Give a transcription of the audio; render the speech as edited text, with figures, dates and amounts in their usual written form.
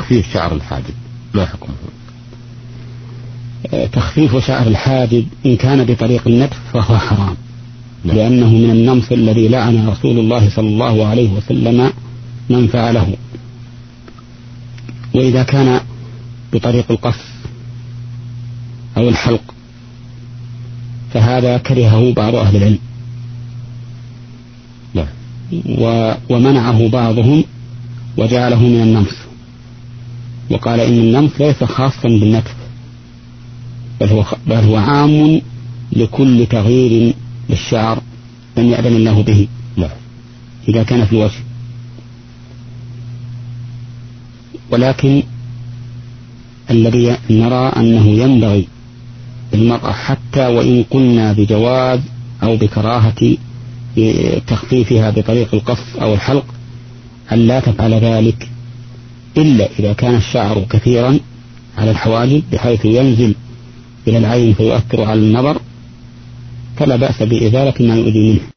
تخفيف شعر الحاجب ما حكمه؟ تخفيف شعر الحاجب إن كان بطريق النتف فهو حرام، لأنه من النمص الذي لعن رسول الله صلى الله عليه وسلم من فعله. وإذا كان بطريق القص أو الحلق فهذا كرهه بعض أهل العلم ومنعه بعضهم وجعله من النمص، وقال إن النمص ليس خاصا بالنتف بل هو عام لكل تغيير للشعر لم يأذن الله به إذا كان في الوجه. ولكن الذي نرى أنه ينبغي المرأة حتى وإن قلنا بجواز أو بكراهة تخفيفها بطريق القص أو الحلق أن لا تفعل ذلك إلا إذا كان الشعر كثيرا على الحواجب بحيث ينزل إلى العين فيؤثر على النظر، فلا بأس بإزالة ما يؤذي منه.